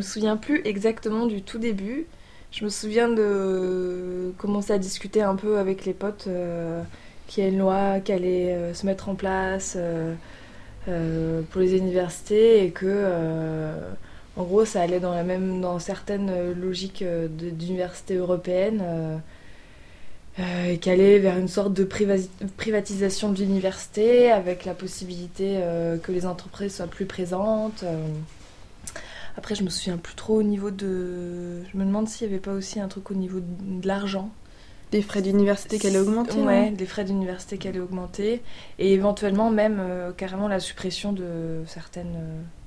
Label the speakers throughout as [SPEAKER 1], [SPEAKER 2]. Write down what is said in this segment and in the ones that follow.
[SPEAKER 1] souviens plus exactement du tout début. Je me souviens de commencer à discuter un peu avec les potes qu'il y a une loi qui allait se mettre en place pour les universités et que en gros ça allait dans certaines logiques d'universités européennes et qu'aller vers une sorte de privatisation de l'université avec la possibilité que les entreprises soient plus présentes. Après, je me souviens plus trop au niveau de... Je me demande s'il n'y avait pas aussi un truc au niveau de l'argent.
[SPEAKER 2] Des frais d'université qui allaient augmenter.
[SPEAKER 1] Ouais, des frais d'université qui allaient augmenter. Et éventuellement même carrément la suppression de certaines,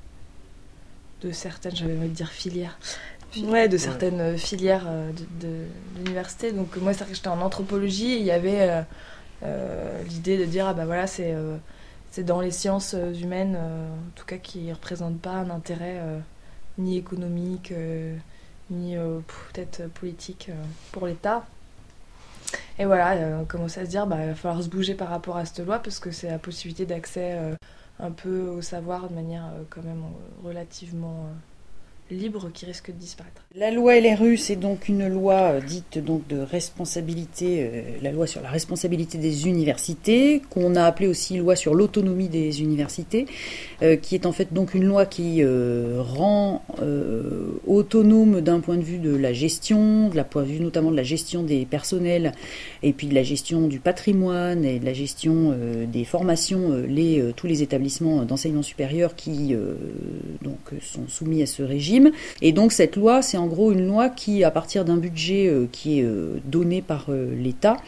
[SPEAKER 1] j'avais envie de dire filières. Ouais, de certaines filières de l'université. Donc moi, c'est vrai que j'étais en anthropologie et il y avait l'idée de dire, ah bah voilà, c'est dans les sciences humaines, en tout cas, qui ne représentent pas un intérêt ni économique, ni peut-être politique pour l'État. Et voilà, on commence à se dire, bah, il va falloir se bouger par rapport à cette loi parce que c'est la possibilité d'accès un peu au savoir de manière quand même relativement libre qui risque de disparaître.
[SPEAKER 3] La loi LRU, c'est donc une loi dite donc de responsabilité, la loi sur la responsabilité des universités, qu'on a appelée aussi loi sur l'autonomie des universités, qui est en fait donc une loi qui rend autonome d'un point de vue de la gestion, point de vue notamment de la gestion des personnels, et puis de la gestion du patrimoine et de la gestion des formations, tous les établissements d'enseignement supérieur qui donc sont soumis à ce régime. Et donc cette loi, c'est en gros une loi qui, à partir d'un budget qui est donné par l'État,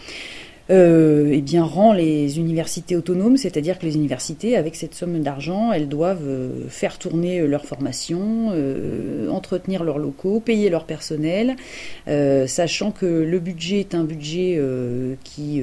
[SPEAKER 3] eh bien, rend les universités autonomes, c'est-à-dire que les universités, avec cette somme d'argent, elles doivent faire tourner leur formation, entretenir leurs locaux, payer leur personnel, sachant que le budget est un budget qui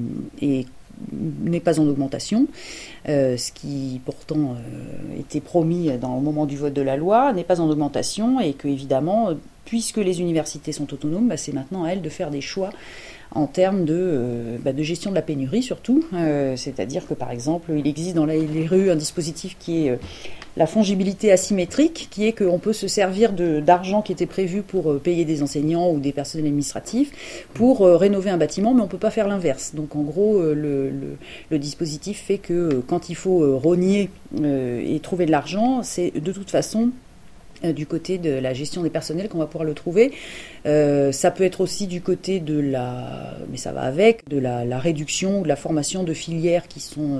[SPEAKER 3] n'est pas en augmentation, ce qui pourtant était promis au moment du vote de la loi, n'est pas en augmentation et que évidemment, puisque les universités sont autonomes, c'est maintenant à elles de faire des choix en termes de gestion de la pénurie surtout, c'est-à-dire que par exemple il existe dans les LRU un dispositif qui est la fongibilité asymétrique, qui est qu'on peut se servir d'argent qui était prévu pour payer des enseignants ou des personnels administratifs pour rénover un bâtiment, mais on ne peut pas faire l'inverse. Donc en gros, le dispositif fait que quand il faut rogner et trouver de l'argent, c'est de toute façon du côté de la gestion des personnels qu'on va pouvoir le trouver. Ça peut être aussi du côté mais ça va avec, de la réduction ou de la formation de filières qui sont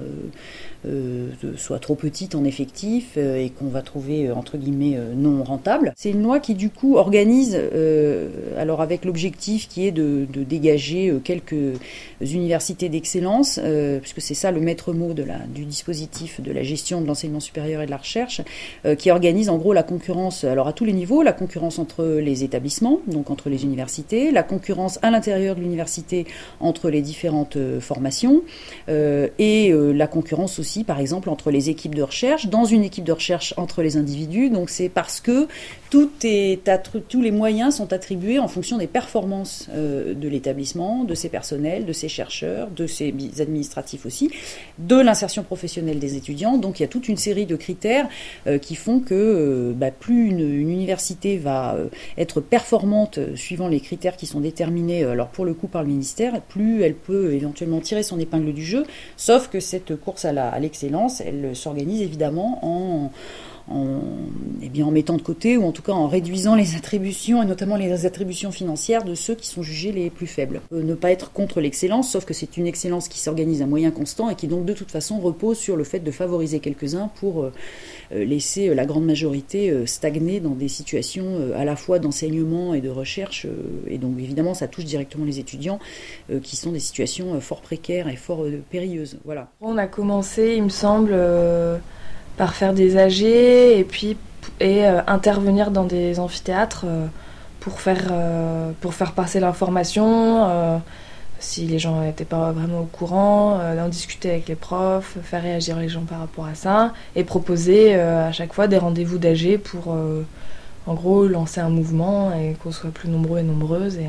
[SPEAKER 3] soit trop petites en effectif et qu'on va trouver entre guillemets non rentables. C'est une loi qui du coup organise, alors avec l'objectif qui est de dégager quelques universités d'excellence, puisque c'est ça le maître mot du dispositif de la gestion de l'enseignement supérieur et de la recherche, qui organise en gros la concurrence, alors à tous les niveaux, la concurrence entre les établissements, donc entre les universités, la concurrence à l'intérieur de l'université entre les différentes formations, et la concurrence aussi, par exemple, entre les équipes de recherche, dans une équipe de recherche entre les individus. Donc c'est parce que tous les moyens sont attribués en fonction des performances de l'établissement, de ses personnels, de ses chercheurs, de ses administratifs aussi, de l'insertion professionnelle des étudiants. Donc il y a toute une série de critères qui font que plus une université va être performante suivant les critères qui sont déterminés, alors pour le coup par le ministère, plus elle peut éventuellement tirer son épingle du jeu, sauf que cette course à l'excellence, elle s'organise évidemment en mettant de côté, ou en tout cas en réduisant les attributions, et notamment les attributions financières de ceux qui sont jugés les plus faibles. Ne pas être contre l'excellence, sauf que c'est une excellence qui s'organise à moyens constants et qui donc de toute façon repose sur le fait de favoriser quelques-uns pour laisser la grande majorité stagner dans des situations à la fois d'enseignement et de recherche, et donc évidemment ça touche directement les étudiants qui sont des situations fort précaires et fort périlleuses. Voilà.
[SPEAKER 1] On a commencé, il me semble, par faire des AG et intervenir dans des amphithéâtres pour faire passer l'information, si les gens n'étaient pas vraiment au courant, d'en discuter avec les profs, faire réagir les gens par rapport à ça, et proposer à chaque fois des rendez-vous d'AG pour en gros lancer un mouvement et qu'on soit plus nombreux et nombreuses.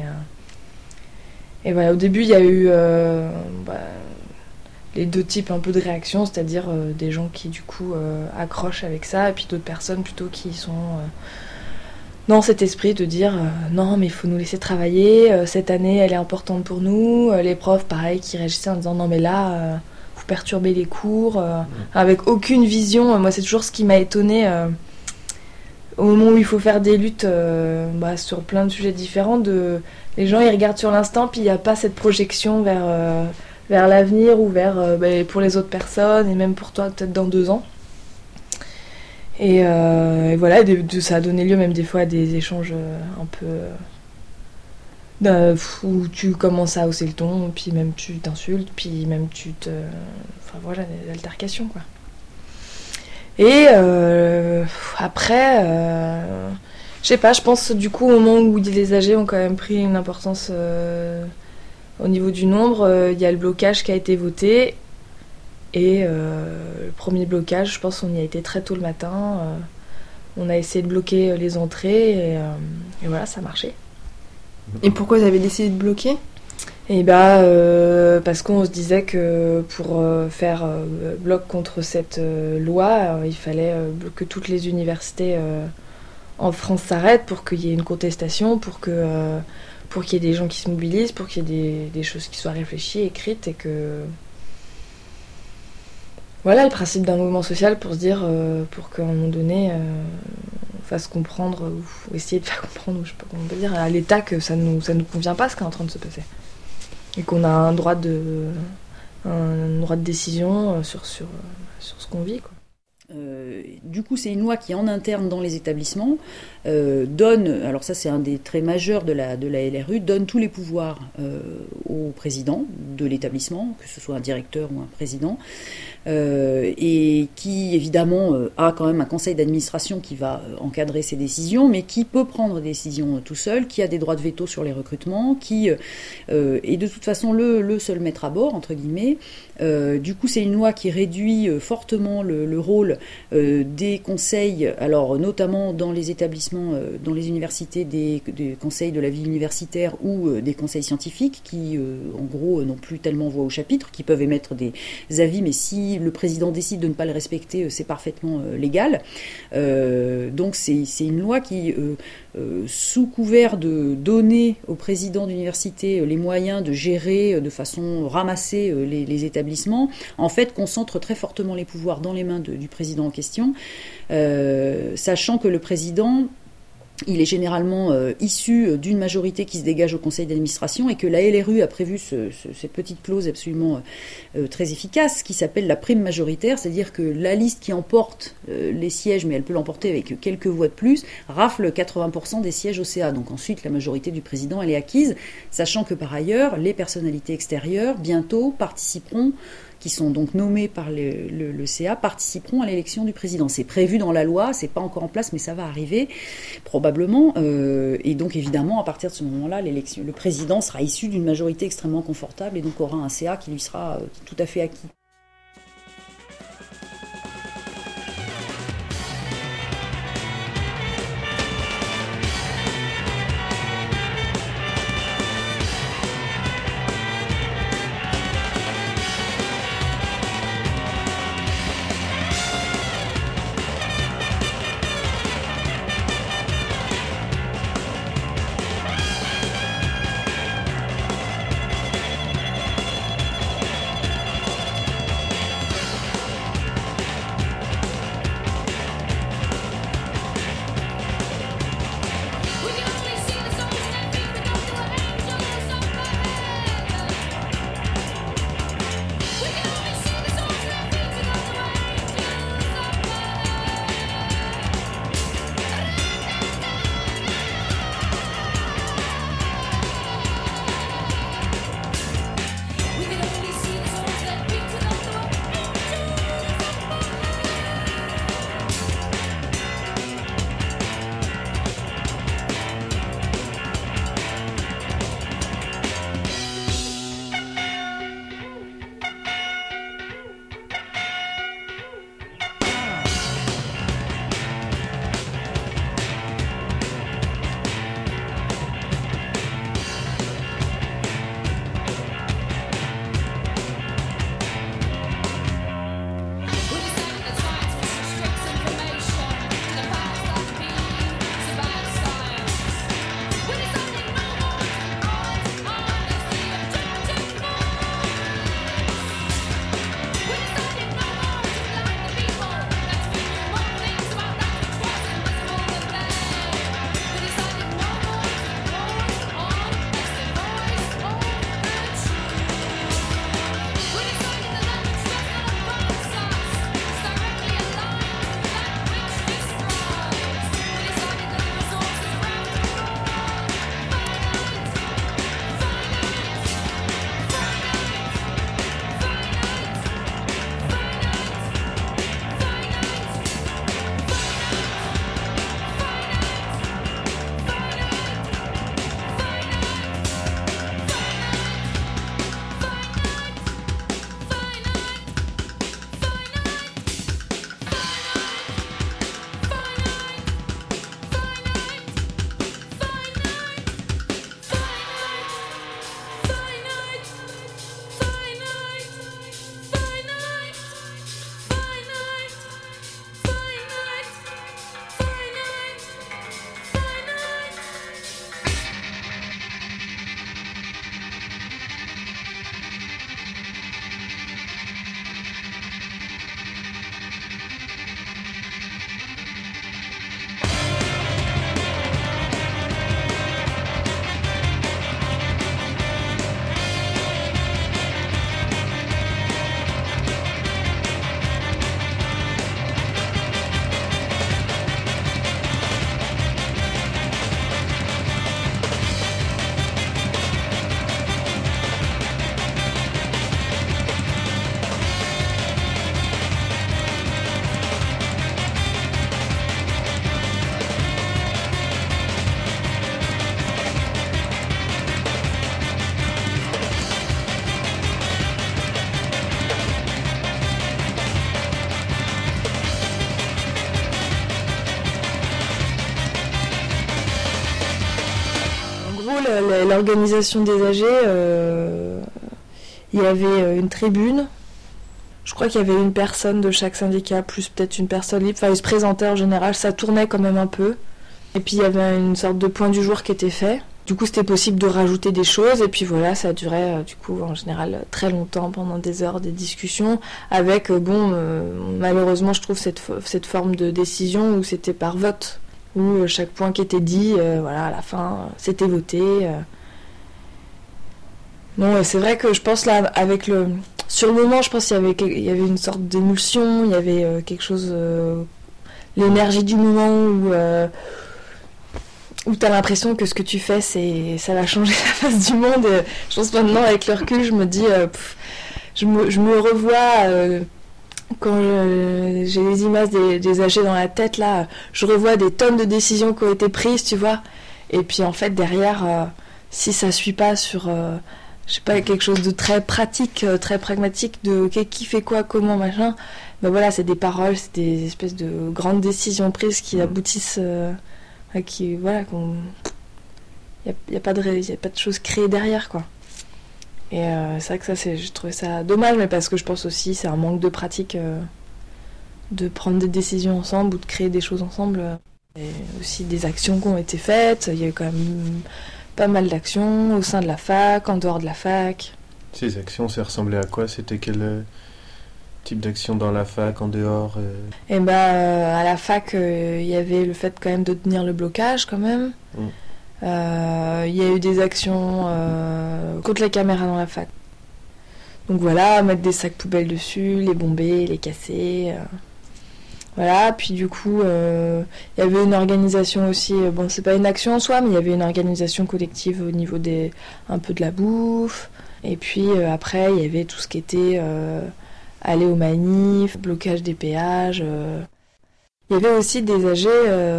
[SPEAKER 1] Et voilà, au début il y a eu les deux types un peu de réactions, c'est-à-dire des gens qui du coup accrochent avec ça, et puis d'autres personnes plutôt qui sont dans cet esprit de dire non mais il faut nous laisser travailler, cette année elle est importante pour nous, les profs pareil qui réagissaient en disant non mais là vous perturbez les cours, avec aucune vision. Moi c'est toujours ce qui m'a étonnée au moment où il faut faire des luttes sur plein de sujets différents, les gens ils regardent sur l'instant puis il n'y a pas cette projection vers l'avenir ou vers pour les autres personnes et même pour toi peut-être dans 2 ans. Et voilà, ça a donné lieu même des fois à des échanges un peu où tu commences à hausser le ton, puis même tu t'insultes, puis même enfin voilà, des altercations quoi. Et après, je sais pas, je pense du coup au moment où les AG ont quand même pris une importance au niveau du nombre, il y a le blocage qui a été voté. Et le premier blocage, je pense qu'on y a été très tôt le matin. On a essayé de bloquer les entrées et voilà, ça a marché.
[SPEAKER 2] Et pourquoi vous avez décidé de bloquer ?
[SPEAKER 1] Et parce qu'on se disait que pour faire bloc contre cette loi, il fallait que toutes les universités en France s'arrêtent pour qu'il y ait une contestation, pour qu'il y ait des gens qui se mobilisent, pour qu'il y ait des choses qui soient réfléchies, écrites et que... Voilà le principe d'un mouvement social pour se dire, pour qu'à un moment donné, on fasse comprendre, ou essayer de faire comprendre, ou je sais pas comment on peut dire, à l'État que ça nous convient pas ce qui est en train de se passer. Et qu'on a un droit de décision sur ce qu'on vit, quoi.
[SPEAKER 3] Du coup, c'est une loi qui, en interne dans les établissements, donne, alors ça c'est un des traits majeurs de la LRU, donne tous les pouvoirs au président de l'établissement, que ce soit un directeur ou un président, et qui évidemment a quand même un conseil d'administration qui va encadrer ses décisions, mais qui peut prendre des décisions tout seul, qui a des droits de veto sur les recrutements, qui est de toute façon le seul maître à bord, entre guillemets. Du coup, c'est une loi qui réduit fortement le rôle des conseils, alors notamment dans les établissements, dans les universités, des conseils de la vie universitaire ou des conseils scientifiques qui, en gros, n'ont plus tellement voix au chapitre, qui peuvent émettre des avis, mais si le président décide de ne pas le respecter, c'est parfaitement légal. Donc c'est une loi qui, sous couvert de donner au président d'université les moyens de gérer de façon ramassée les établissements, en fait concentre très fortement les pouvoirs dans les mains du président en question, sachant que le président, il est généralement issu d'une majorité qui se dégage au conseil d'administration et que la LRU a prévu cette petite clause absolument très efficace qui s'appelle la prime majoritaire, c'est-à-dire que la liste qui emporte les sièges, mais elle peut l'emporter avec quelques voix de plus, rafle 80% des sièges au CA. Donc ensuite, la majorité du président, elle est acquise, sachant que par ailleurs, les personnalités extérieures, bientôt, participeront, qui sont donc nommés par le CA, participeront à l'élection du président. C'est prévu dans la loi, c'est pas encore en place, mais ça va arriver, probablement. Et donc, évidemment, à partir de ce moment-là, le président sera issu d'une majorité extrêmement confortable et donc aura un CA qui lui sera tout à fait acquis.
[SPEAKER 1] l'organisation des AG, il y avait une tribune. Je crois qu'il y avait une personne de chaque syndicat, plus peut-être une personne libre. Enfin, ils se présentaient en général, ça tournait quand même un peu. Et puis il y avait une sorte de point du jour qui était fait. Du coup, c'était possible de rajouter des choses. Et puis voilà, ça durait du coup en général très longtemps, pendant des heures, des discussions. Avec, malheureusement, je trouve cette forme de décision où c'était par vote. Où chaque point qui était dit, voilà, à la fin, c'était voté. Non, c'est vrai que je pense là, sur le moment, je pense qu'il y avait une sorte d'émulsion, il y avait quelque chose, l'énergie du moment où t'as l'impression que ce que tu fais, ça va changer la face du monde. Et je pense maintenant, avec le recul, je me dis, je me revois, quand j'ai les images des AG dans la tête, là, je revois des tonnes de décisions qui ont été prises, tu vois. Et puis en fait, derrière, si ça suit pas sur... je sais pas, quelque chose de très pratique, très pragmatique, de okay, qui fait quoi, comment, machin. Ben voilà, c'est des paroles, c'est des espèces de grandes décisions prises qui aboutissent, qui, voilà, il y a pas de choses créées derrière, quoi. Et c'est vrai que ça, j'ai trouvé ça dommage, mais parce que je pense aussi c'est un manque de pratique de prendre des décisions ensemble ou de créer des choses ensemble. Et aussi des actions qui ont été faites, il y a eu quand même... pas mal d'actions au sein de la fac, en dehors de la fac.
[SPEAKER 4] Ces actions, ça ressemblait à quoi ? C'était quel type d'action dans la fac, en dehors
[SPEAKER 1] Et à la fac, il y avait le fait quand même de tenir le blocage quand même. Il y a eu des actions contre les caméras dans la fac. Donc voilà, mettre des sacs poubelles dessus, les bomber, les casser... Voilà, puis du coup, il y avait une organisation aussi, bon, c'est pas une action en soi, mais il y avait une organisation collective au niveau un peu de la bouffe. Et puis après, il y avait tout ce qui était aller aux manifs, blocage des péages. Il y avait aussi des AG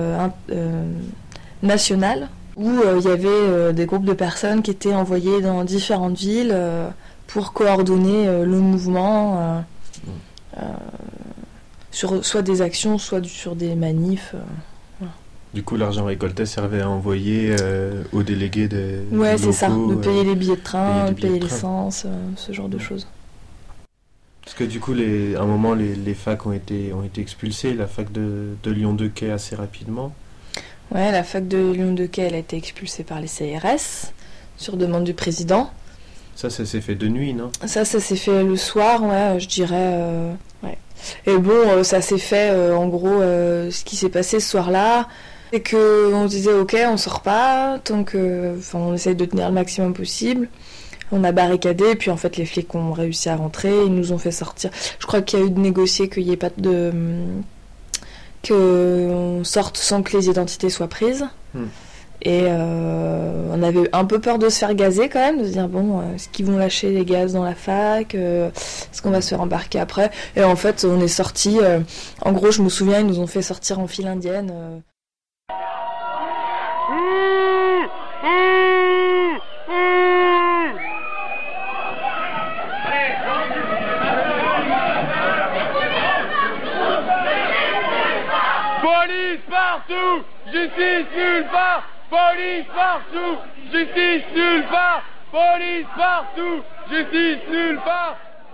[SPEAKER 1] nationales, où il y avait des groupes de personnes qui étaient envoyés dans différentes villes pour coordonner le mouvement. Sur soit des actions, soit sur des manifs. Voilà.
[SPEAKER 4] Du coup, l'argent récolté servait à envoyer aux délégués des
[SPEAKER 1] ouais,
[SPEAKER 4] locaux,
[SPEAKER 1] c'est ça, de payer les billets de train, de payer
[SPEAKER 4] de
[SPEAKER 1] l'essence, ce genre de choses.
[SPEAKER 4] Parce que du coup, à un moment, les facs ont été expulsés, la fac de Lyon 2 Quai assez rapidement.
[SPEAKER 1] Ouais, la fac de Lyon 2 Quai, elle a été expulsée par les CRS, sur demande du président.
[SPEAKER 4] Ça s'est fait de nuit, non ?
[SPEAKER 1] Ça s'est fait le soir, ouais, je dirais... ouais. Et bon, ça s'est fait, en gros, ce qui s'est passé ce soir-là, c'est qu'on se disait, ok, on sort pas, tant que... Enfin, on essaye de tenir le maximum possible. On a barricadé, puis en fait, les flics ont réussi à rentrer, ils nous ont fait sortir. Je crois qu'il y a eu de négocier qu'il n'y ait pas de... qu'on sorte sans que les identités soient prises. Et on avait un peu peur de se faire gazer quand même, de se dire bon, est-ce qu'ils vont lâcher les gaz dans la fac, est-ce qu'on va se faire embarquer après. Et en fait on est sortis, en gros je me souviens, ils nous ont fait sortir en file indienne.
[SPEAKER 5] Police partout, justice nulle part. Police partout, justice nulle part. Police partout, justice nulle part.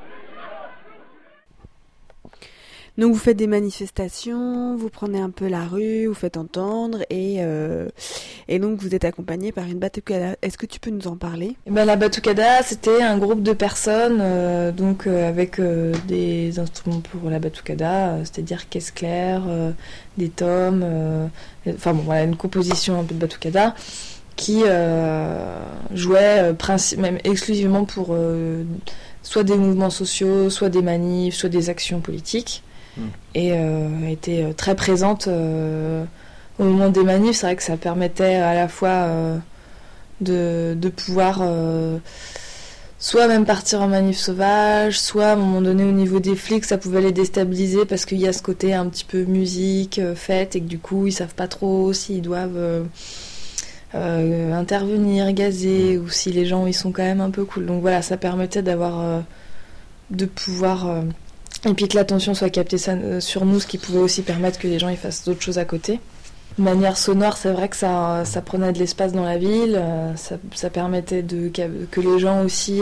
[SPEAKER 2] Donc vous faites des manifestations, vous prenez un peu la rue, vous faites entendre et donc vous êtes accompagné par une batucada. Est-ce que tu peux nous en parler ?
[SPEAKER 1] La batucada, c'était un groupe de personnes avec des instruments pour la batucada, c'est-à-dire caisse claire, des tomes, une composition un peu de batucada qui jouait même exclusivement pour soit des mouvements sociaux, soit des manifs, soit des actions politiques. Et était très présente au moment des manifs. C'est vrai que ça permettait à la fois de pouvoir soit même partir en manif sauvage, soit à un moment donné au niveau des flics ça pouvait les déstabiliser parce qu'il y a ce côté un petit peu musique, fête, et que du coup ils savent pas trop s'ils doivent intervenir, gazer, ou si les gens ils sont quand même un peu cool. Donc voilà, ça permettait d'avoir de pouvoir et puis que l'attention soit captée sur nous, ce qui pouvait aussi permettre que les gens ils fassent d'autres choses à côté. De manière sonore, c'est vrai que ça prenait de l'espace dans la ville, ça permettait que les gens aussi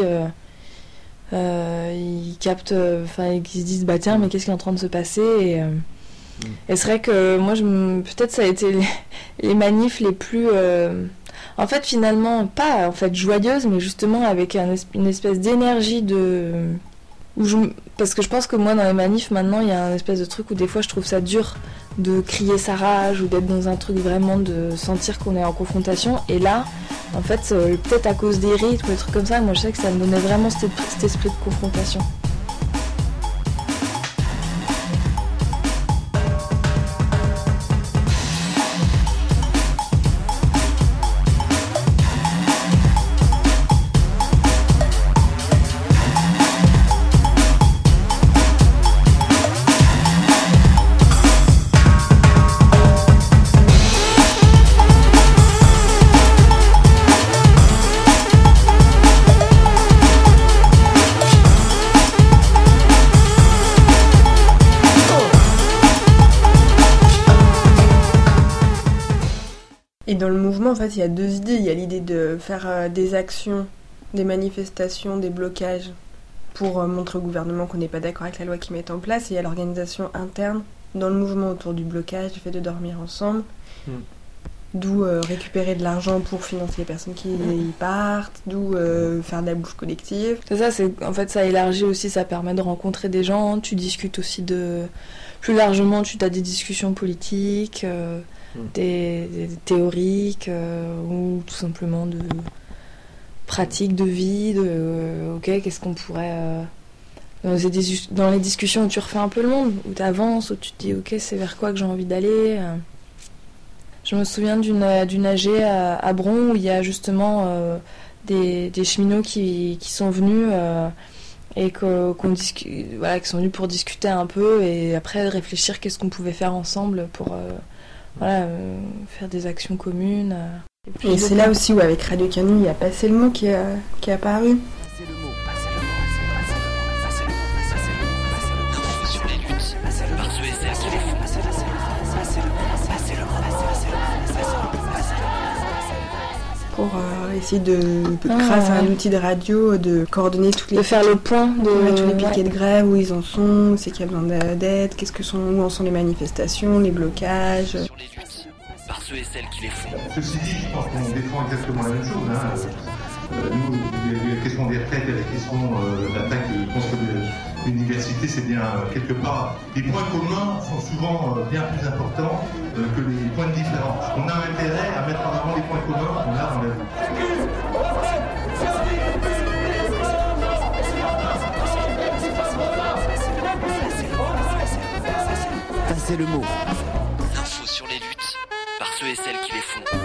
[SPEAKER 1] ils captent, qu'ils se disent bah tiens, mais qu'est-ce qui est en train de se passer, et c'est vrai que moi peut-être ça a été les manifs les plus en fait finalement pas en fait joyeuses, mais justement avec une espèce d'énergie parce que je pense que moi dans les manifs maintenant il y a un espèce de truc où des fois je trouve ça dur de crier sa rage ou d'être dans un truc vraiment de sentir qu'on est en confrontation, et là en fait peut-être à cause des rythmes ou des trucs comme ça, moi je sais que ça me donnait vraiment cet esprit de confrontation.
[SPEAKER 6] Et dans le mouvement, en fait, il y a deux idées. Il y a l'idée de faire des actions, des manifestations, des blocages pour montrer au gouvernement qu'on n'est pas d'accord avec la loi qu'ils mettent en place. Et il y a l'organisation interne dans le mouvement autour du blocage, le fait de dormir ensemble, d'où récupérer de l'argent pour financer les personnes qui y partent, d'où faire de la bouffe collective.
[SPEAKER 1] C'est ça, en fait ça élargit aussi, ça permet de rencontrer des gens, tu discutes aussi plus largement, tu as des discussions politiques, des théoriques ou tout simplement de pratiques de vie, qu'est-ce qu'on pourrait... dans les discussions où tu refais un peu le monde, où tu avances, où tu te dis ok, c'est vers quoi que j'ai envie d'aller. Je me souviens d'une AG à Bron où il y a justement des cheminots qui sont venus et qui sont venus pour discuter un peu et après réfléchir qu'est-ce qu'on pouvait faire ensemble pour faire des actions communes.
[SPEAKER 6] Et c'est là aussi où avec Radio Canu il y a Passer le mot qui est apparu.
[SPEAKER 7] Passer le mot, passer le mot, passer le mot, passer le mot, passer le mot, passer le mot, passer le mot, sur les luttes, par ceux et celles qui les font. Passer le mot, passer le mot, passer le mot, passer le mot, passer le mot,
[SPEAKER 6] pour essayer grâce à un outil de radio, de coordonner toutes les...
[SPEAKER 1] De faire le point
[SPEAKER 6] tous les piquets de grève, où ils en sont, c'est qu'il y a besoin d'aide, où en sont les manifestations, les blocages...
[SPEAKER 7] Sur les luttes, par ceux et celles qui les font.
[SPEAKER 8] Ceci dit, je pense qu'on défend exactement la même chose. Nous, la question des retraites et la question de l'attaque contre l'université, c'est bien quelque part... Les points communs sont souvent bien plus importants que les points de différence. On a intérêt à mettre en avant les points communs qu'on a dans la vie.
[SPEAKER 7] Passer le mot. L'info sur les luttes, par ceux et celles qui les font.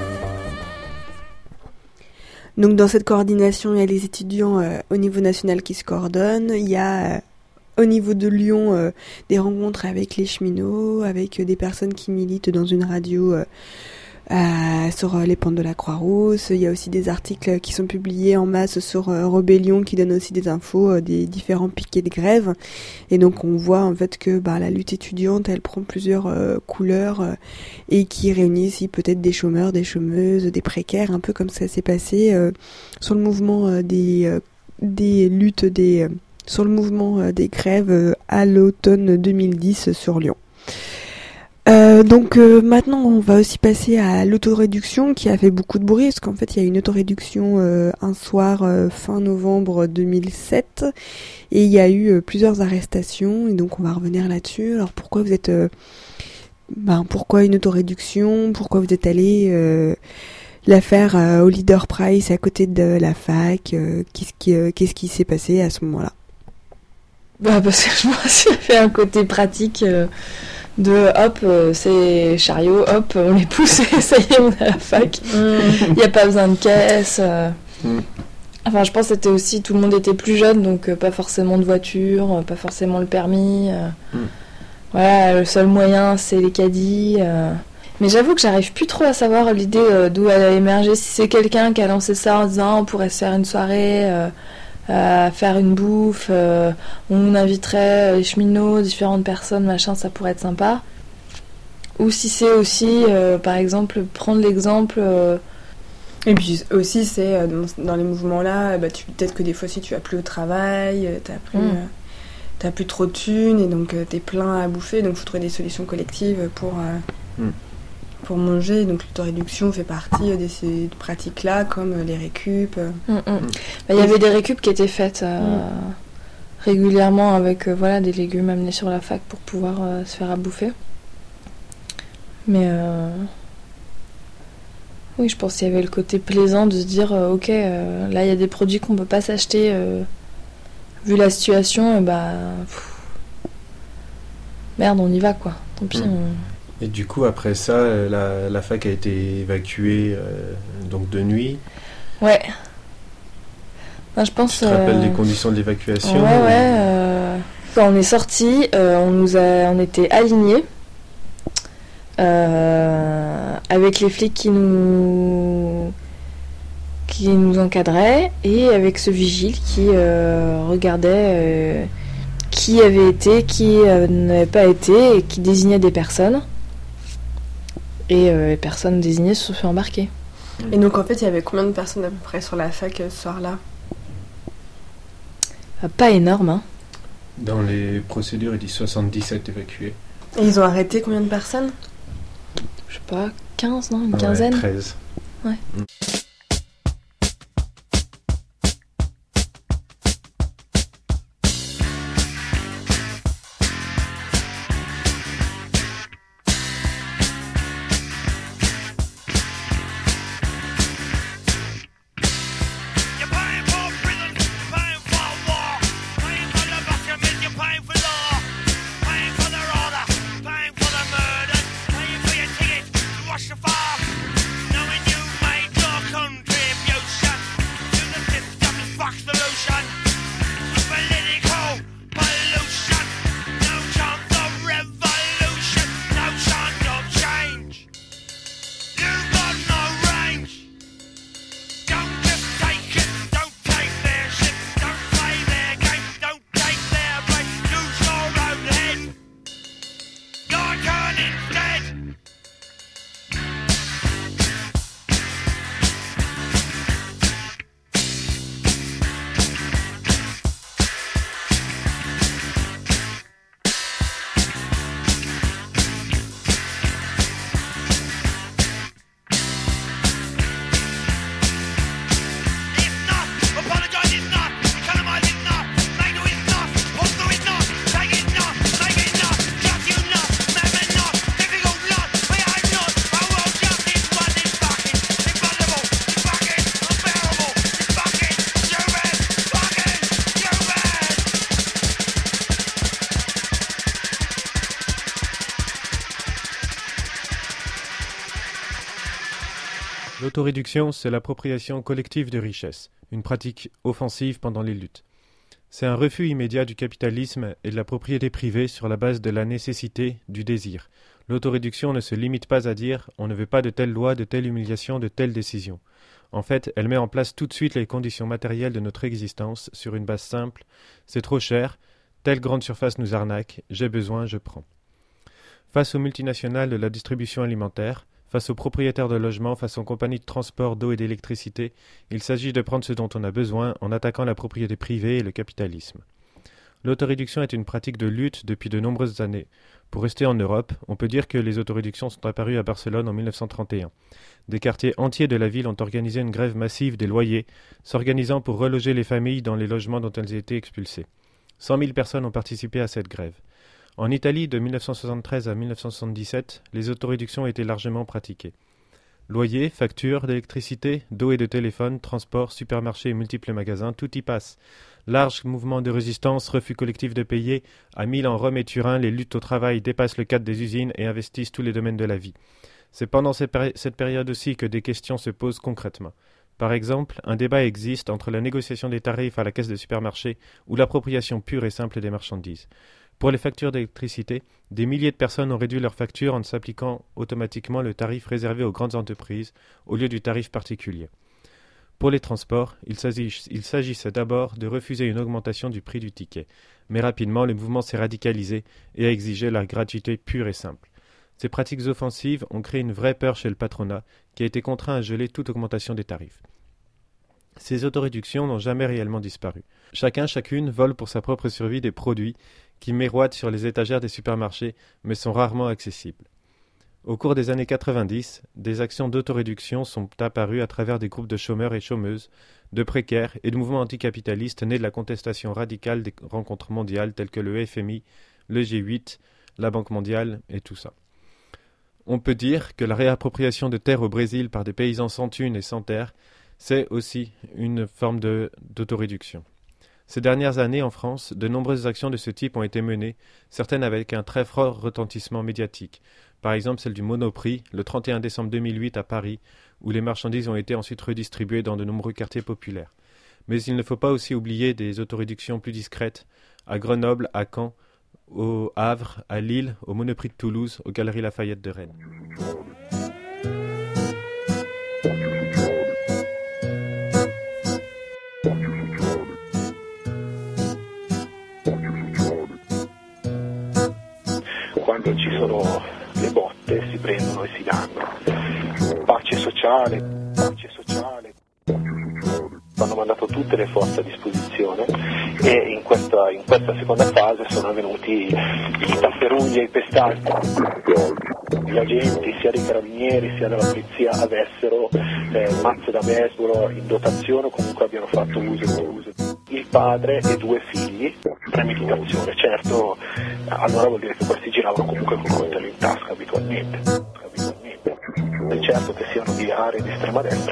[SPEAKER 2] Donc dans cette coordination, il y a les étudiants au niveau national qui se coordonnent, il y a au niveau de Lyon des rencontres avec les cheminots, avec des personnes qui militent dans une radio sur les pentes de la Croix-Rousse. Il y a aussi des articles qui sont publiés en masse sur Rebellion qui donnent aussi des infos des différents piquets de grève. Et donc on voit en fait que la lutte étudiante, elle prend plusieurs couleurs et qui réunit ici peut-être des chômeurs, des chômeuses, des précaires, un peu comme ça s'est passé sur le mouvement des luttes sur le mouvement des grèves à l'automne 2010 sur Lyon. Donc maintenant on va aussi passer à l'autoréduction qui a fait beaucoup de bruit parce qu'en fait il y a une autoréduction un soir fin novembre 2007 et il y a eu plusieurs arrestations et donc on va revenir là-dessus. Alors pourquoi vous êtes pourquoi une autoréduction, pourquoi vous êtes allé la faire au Leader Price à côté de la fac, qu'est-ce qui s'est passé à ce moment-là?
[SPEAKER 1] Parce que je me suis fait un côté pratique c'est chariot, hop, on les pousse et ça y est, on est à la fac. Il n'y a pas besoin de caisse. Enfin, je pense que c'était aussi, tout le monde était plus jeune, donc pas forcément de voiture, pas forcément le permis. Voilà, le seul moyen, c'est les caddies. Mais j'avoue que j'arrive plus trop à savoir l'idée d'où elle a émergé. Si c'est quelqu'un qui a lancé ça en disant on pourrait se faire une soirée... faire une bouffe, on inviterait les cheminots, différentes personnes, machin, ça pourrait être sympa. ou si c'est aussi, par exemple, prendre l'exemple...
[SPEAKER 6] Et puis aussi, c'est dans les mouvements-là, peut-être que des fois, si tu vas plus au travail, t'as plus trop de thunes, et donc t'es plein à bouffer, donc il faut trouver des solutions collectives pour manger. Donc l'autoréduction fait partie de ces pratiques-là, comme les récup.
[SPEAKER 1] Il y avait des récup qui étaient faites régulièrement avec des légumes amenés sur la fac pour pouvoir se faire à bouffer. Mais oui, je pense qu'il y avait le côté plaisant de se dire là il y a des produits qu'on peut pas s'acheter vu la situation, merde, on y va quoi. Tant pis.
[SPEAKER 4] Et du coup, après ça, la fac a été évacuée donc de nuit.
[SPEAKER 1] Ouais. Je pense.
[SPEAKER 4] Tu te rappelles les conditions de l'évacuation?
[SPEAKER 1] Ouais. Quand on est sortis, on était alignés avec les flics qui nous encadraient et avec ce vigile qui regardait qui avait été, qui n'avait pas été et qui désignait des personnes. Et les personnes désignées se sont fait embarquer.
[SPEAKER 6] Et donc en fait, il y avait combien de personnes à peu près sur la fac ce soir-là?
[SPEAKER 1] Pas énorme, hein.
[SPEAKER 4] Dans les procédures, il dit 77 évacués.
[SPEAKER 6] Et ils ont arrêté combien de personnes?
[SPEAKER 1] Je sais pas, 15, non? Une quinzaine?
[SPEAKER 4] 13.
[SPEAKER 1] Ouais.
[SPEAKER 9] L'autoréduction, c'est l'appropriation collective de richesses, une pratique offensive pendant les luttes. C'est un refus immédiat du capitalisme et de la propriété privée sur la base de la nécessité, du désir. L'autoréduction ne se limite pas à dire « on ne veut pas de telle loi, de telle humiliation, de telle décision ». En fait, elle met en place tout de suite les conditions matérielles de notre existence sur une base simple « c'est trop cher, telle grande surface nous arnaque, j'ai besoin, je prends ». Face aux multinationales de la distribution alimentaire, face aux propriétaires de logements, face aux compagnies de transport, d'eau et d'électricité, il s'agit de prendre ce dont on a besoin en attaquant la propriété privée et le capitalisme. L'autoréduction est une pratique de lutte depuis de nombreuses années. Pour rester en Europe, on peut dire que les autoréductions sont apparues à Barcelone en 1931. Des quartiers entiers de la ville ont organisé une grève massive des loyers, s'organisant pour reloger les familles dans les logements dont elles étaient expulsées. 100 000 personnes ont participé à cette grève. En Italie, de 1973 à 1977, les autoréductions étaient largement pratiquées. Loyers, factures d'électricité, d'eau et de téléphone, transport, supermarchés et multiples magasins, tout y passe. Large mouvement de résistance, refus collectif de payer. À Milan, Rome et Turin, les luttes au travail dépassent le cadre des usines et investissent tous les domaines de la vie. C'est pendant cette période aussi que des questions se posent concrètement. Par exemple, un débat existe entre la négociation des tarifs à la caisse de supermarché ou l'appropriation pure et simple des marchandises. Pour les factures d'électricité, des milliers de personnes ont réduit leurs factures en s'appliquant automatiquement le tarif réservé aux grandes entreprises au lieu du tarif particulier. Pour les transports, il s'agissait d'abord de refuser une augmentation du prix du ticket, mais rapidement le mouvement s'est radicalisé et a exigé la gratuité pure et simple. Ces pratiques offensives ont créé une vraie peur chez le patronat, qui a été contraint à geler toute augmentation des tarifs. Ces autoréductions n'ont jamais réellement disparu. Chacune vole pour sa propre survie des produits qui miroitent sur les étagères des supermarchés, mais sont rarement accessibles. Au cours des années 90, des actions d'autoréduction sont apparues à travers des groupes de chômeurs et chômeuses, de précaires et de mouvements anticapitalistes nés de la contestation radicale des rencontres mondiales telles que le FMI, le G8, la Banque mondiale et tout ça. On peut dire que la réappropriation de terres au Brésil par des paysans sans thunes et sans terre, c'est aussi une forme d'autoréduction. Ces dernières années, en France, de nombreuses actions de ce type ont été menées, certaines avec un très fort retentissement médiatique. Par exemple, celle du Monoprix, le 31 décembre 2008 à Paris, où les marchandises ont été ensuite redistribuées dans de nombreux quartiers populaires. Mais il ne faut pas aussi oublier des autoréductions plus discrètes, à Grenoble, à Caen, au Havre, à Lille, au Monoprix de Toulouse, aux Galeries Lafayette de Rennes.
[SPEAKER 10] Quando ci sono le botte si prendono e si danno. Pace sociale. Hanno mandato tutte le forze a disposizione e in questa seconda fase sono venuti i tafferugli e i pestanti. Gli agenti sia dei carabinieri sia della polizia avessero mazze da baseball in dotazione o comunque abbiano fatto uso. Il padre e 2 figli, premeditazione. Certo, allora vuol dire che questi giravano comunque con il coltello in tasca abitualmente. E certo che siano di aree di estrema destra.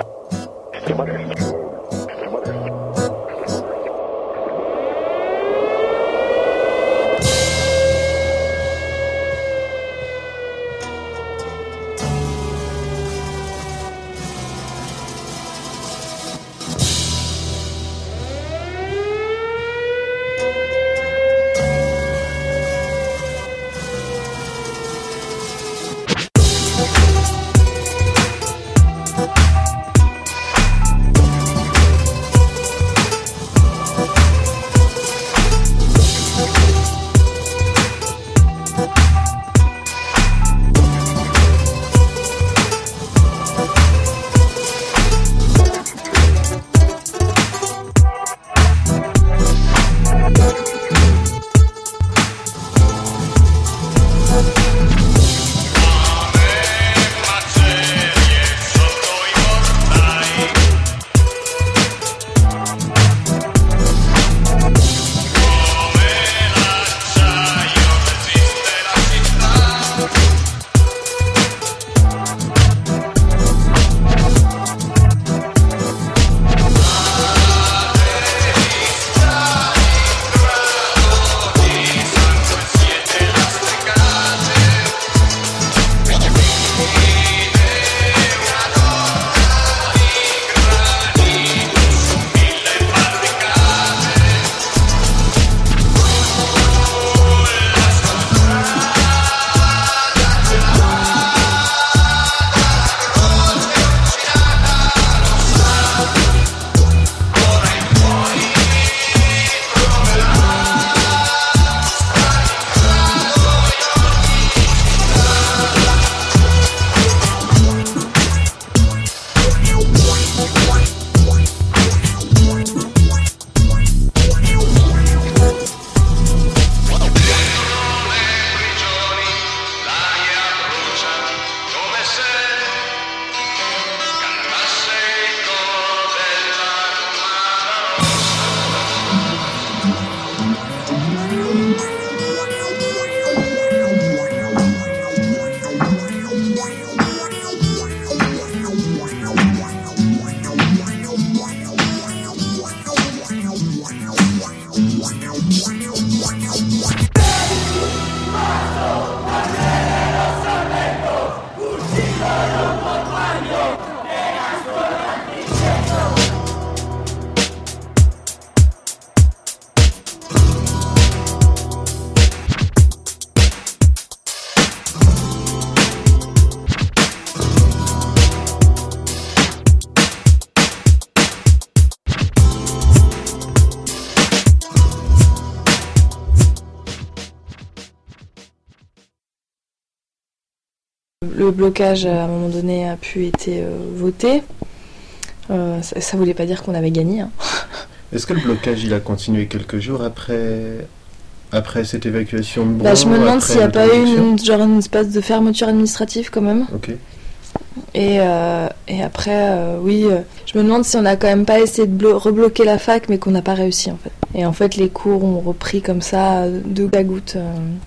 [SPEAKER 1] Le blocage, à un moment donné, a pu être voté. Ça voulait pas dire qu'on avait gagné. Hein.
[SPEAKER 4] Est-ce que le blocage, il a continué quelques jours après cette évacuation de Bron?
[SPEAKER 1] Je me demande s'il n'y a pas eu une espèce de fermeture administrative quand même.
[SPEAKER 4] Ok.
[SPEAKER 1] Et après, oui, je me demande si on n'a quand même pas essayé de rebloquer la fac, mais qu'on n'a pas réussi en fait. Et en fait, les cours ont repris comme ça, de gouttes.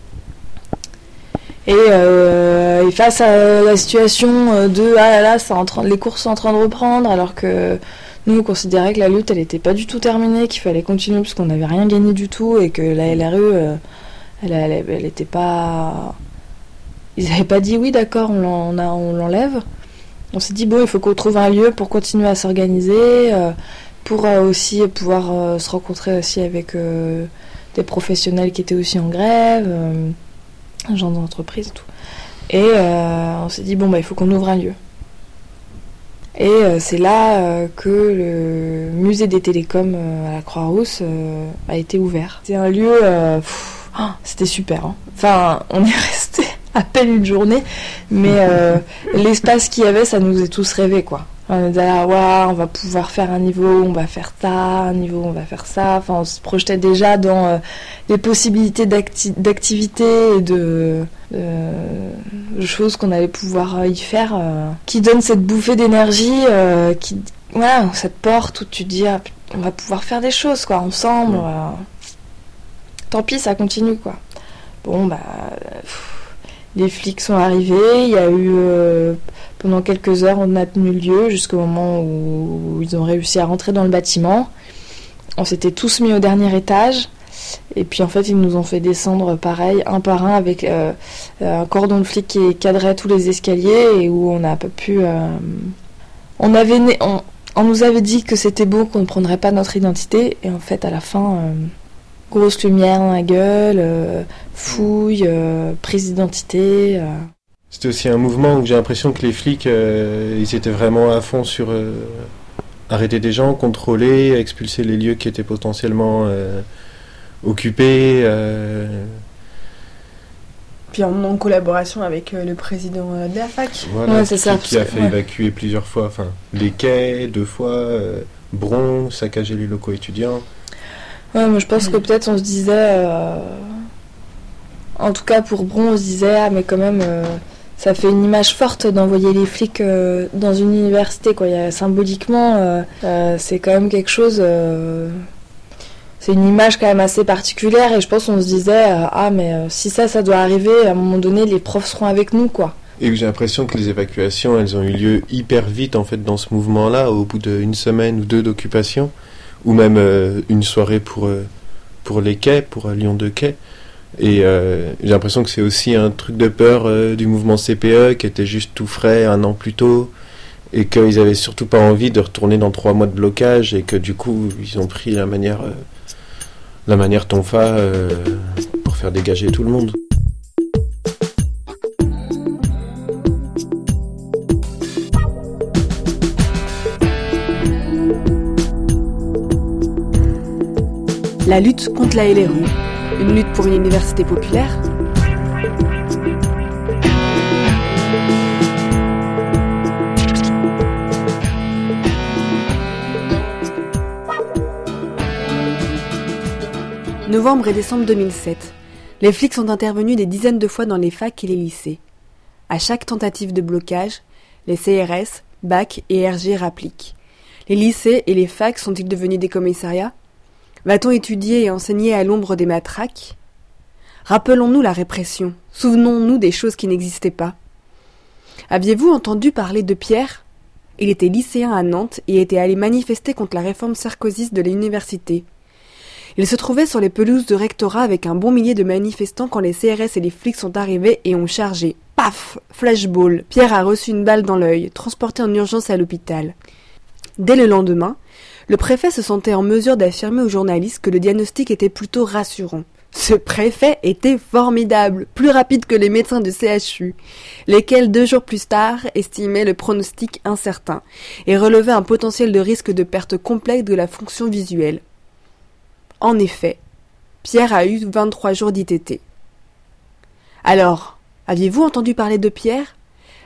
[SPEAKER 1] Et face à la situation de ah là là, les cours sont en train de reprendre, alors que nous on considérait que la lutte elle était pas du tout terminée, qu'il fallait continuer parce qu'on n'avait rien gagné du tout et que la LRE elle était pas. Ils n'avaient pas dit oui d'accord on l'enlève. On s'est dit bon il faut qu'on trouve un lieu pour continuer à s'organiser, pour aussi pouvoir se rencontrer aussi avec des professionnels qui étaient aussi en grève. Genre d'entreprise et tout. Et on s'est dit, bon, il faut qu'on ouvre un lieu. Et c'est là que le musée des télécoms à la Croix-Rousse a été ouvert. C'est un lieu, c'était super. Hein. Enfin, on est resté à peine une journée, mais l'espace qu'il y avait, ça nous est tous rêvé, quoi. On était là, on va pouvoir faire un niveau, on va faire ça, un niveau, on va faire ça. Enfin, on se projetait déjà dans les possibilités d'activités et de choses qu'on allait pouvoir y faire, qui donnent cette bouffée d'énergie, cette porte où tu te dis, on va pouvoir faire des choses, quoi, ensemble. Tant pis, ça continue, quoi. Bon, les flics sont arrivés, il y a eu... pendant quelques heures, on a tenu lieu jusqu'au moment où ils ont réussi à rentrer dans le bâtiment. On s'était tous mis au dernier étage. Et puis en fait, ils nous ont fait descendre pareil, un par un, avec un cordon de flics qui cadrait tous les escaliers et où on n'a pas pu... On nous avait dit que c'était bon, qu'on ne prendrait pas notre identité. Et en fait, à la fin... grosse lumière dans la gueule, fouille, prise d'identité.
[SPEAKER 4] C'était aussi un mouvement où j'ai l'impression que les flics, ils étaient vraiment à fond sur arrêter des gens, contrôler, expulser les lieux qui étaient potentiellement occupés.
[SPEAKER 6] Puis en collaboration avec le président de la fac.
[SPEAKER 4] Voilà, c'est ça. Qui a fait évacuer plusieurs fois, les quais, 2 fois, Bron, saccager les locaux étudiants.
[SPEAKER 1] Ouais, moi je pense que peut-être on se disait, en tout cas pour Bron, on se disait, mais quand même, ça fait une image forte d'envoyer les flics dans une université, quoi. Symboliquement, c'est quand même quelque chose, c'est une image quand même assez particulière, et je pense qu'on se disait, mais si ça doit arriver, à un moment donné, les profs seront avec nous, quoi.
[SPEAKER 4] Et j'ai l'impression que les évacuations, elles ont eu lieu hyper vite, en fait, dans ce mouvement-là, au bout d'1 semaine ou 2 d'occupation. Ou même une soirée pour les quais, pour Lyon 2 quais. Et j'ai l'impression que c'est aussi un truc de peur du mouvement CPE qui était juste tout frais 1 an plus tôt et qu'ils avaient surtout pas envie de retourner dans 3 mois de blocage et que du coup ils ont pris la manière Tonfa pour faire dégager tout le monde.
[SPEAKER 2] La lutte contre la LRU, une lutte pour une université populaire. Novembre et décembre 2007. Les flics sont intervenus des dizaines de fois dans les facs et les lycées. À chaque tentative de blocage, les CRS, BAC et RG rappliquent. Les lycées et les facs sont-ils devenus des commissariats ? Va-t-on étudier et enseigner à l'ombre des matraques ? Rappelons-nous la répression. Souvenons-nous des choses qui n'existaient pas. Aviez-vous entendu parler de Pierre ? Il était lycéen à Nantes et était allé manifester contre la réforme sarkozyste de l'université. Il se trouvait sur les pelouses de rectorat avec un bon millier de manifestants quand les CRS et les flics sont arrivés et ont chargé. Paf ! Flashball. Pierre a reçu une balle dans l'œil, transporté en urgence à l'hôpital. Dès le lendemain, le préfet se sentait en mesure d'affirmer aux journalistes que le diagnostic était plutôt rassurant. Ce préfet était formidable, plus rapide que les médecins du CHU, lesquels 2 jours plus tard estimaient le pronostic incertain et relevaient un potentiel de risque de perte complète de la fonction visuelle. En effet, Pierre a eu 23 jours d'ITT. Alors, aviez-vous entendu parler de Pierre ?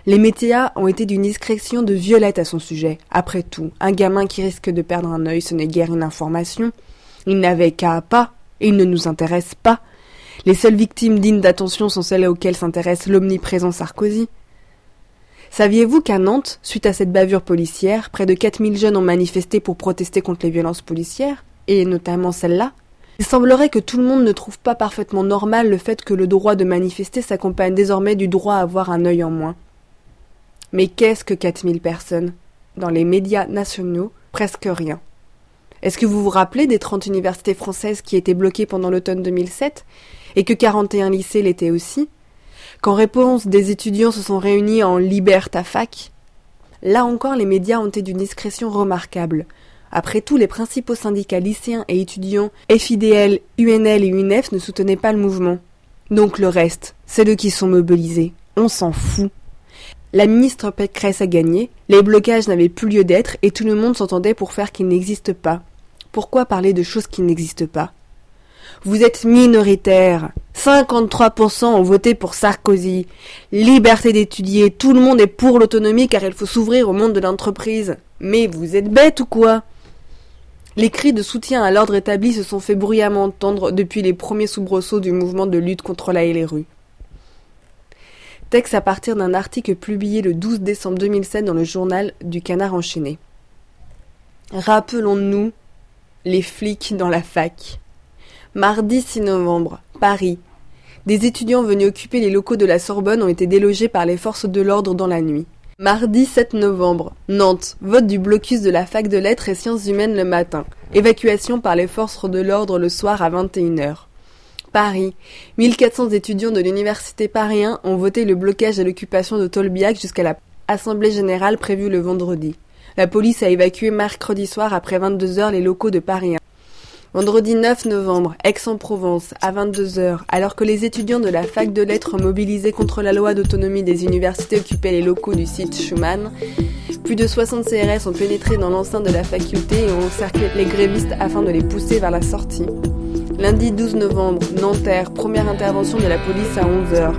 [SPEAKER 2] Les médias ont été d'une discrétion de violette à son sujet. Après tout, un gamin qui risque de perdre un œil, ce n'est guère une information. Il n'avait qu'à pas, et il ne nous intéresse pas. Les seules victimes dignes d'attention sont celles auxquelles s'intéresse l'omniprésent Sarkozy. Saviez-vous qu'à Nantes, suite à cette bavure policière, près de 4000 jeunes ont manifesté pour protester contre les violences policières, et notamment celle-là? Il semblerait que tout le monde ne trouve pas parfaitement normal le fait que le droit de manifester s'accompagne désormais du droit à avoir un œil en moins. Mais qu'est-ce que 4000 personnes? Dans les médias nationaux, presque rien. Est-ce que vous vous rappelez des 30 universités françaises qui étaient bloquées pendant l'automne 2007, et que 41 lycées l'étaient aussi? Qu'en réponse, des étudiants se sont réunis en Libère ta fac? Là encore, les médias ont été d'une discrétion remarquable. Après tout, les principaux syndicats lycéens et étudiants, FIDL, UNL et UNEF ne soutenaient pas le mouvement. Donc le reste, c'est eux qui sont mobilisés. On s'en fout. La ministre Pécresse a gagné, les blocages n'avaient plus lieu d'être et tout le monde s'entendait pour faire qu'ils n'existent pas. Pourquoi parler de choses qui n'existent pas? Vous êtes minoritaires. 53% ont voté pour Sarkozy. Liberté d'étudier, tout le monde est pour l'autonomie car il faut s'ouvrir au monde de l'entreprise. Mais vous êtes bêtes ou quoi? Les cris de soutien à l'ordre établi se sont fait bruyamment entendre depuis les premiers soubresauts du mouvement de lutte contre la LRU. Texte à partir d'un article publié le 12 décembre 2007 dans le journal du Canard enchaîné. Rappelons-nous les flics dans la fac. Mardi 6 novembre, Paris. Des étudiants venus occuper les locaux de la Sorbonne ont été délogés par les forces de l'ordre dans la nuit. Mardi 7 novembre, Nantes. Vote du blocus de la fac de lettres et sciences humaines le matin. Évacuation par les forces de l'ordre le soir à 21h. Paris. 1400 étudiants de l'université Paris 1 ont voté le blocage et l'occupation de Tolbiac jusqu'à la assemblée générale prévue le vendredi. La police a évacué mercredi soir après 22h les locaux de Paris 1. Vendredi 9 novembre, Aix-en-Provence, à 22h, alors que les étudiants de la fac de lettres mobilisés contre la loi d'autonomie des universités occupaient les locaux du site Schumann, plus de 60 CRS ont pénétré dans l'enceinte de la faculté et ont encerclé les grévistes afin de les pousser vers la sortie. Lundi 12 novembre, Nanterre, première intervention de la police à 11h.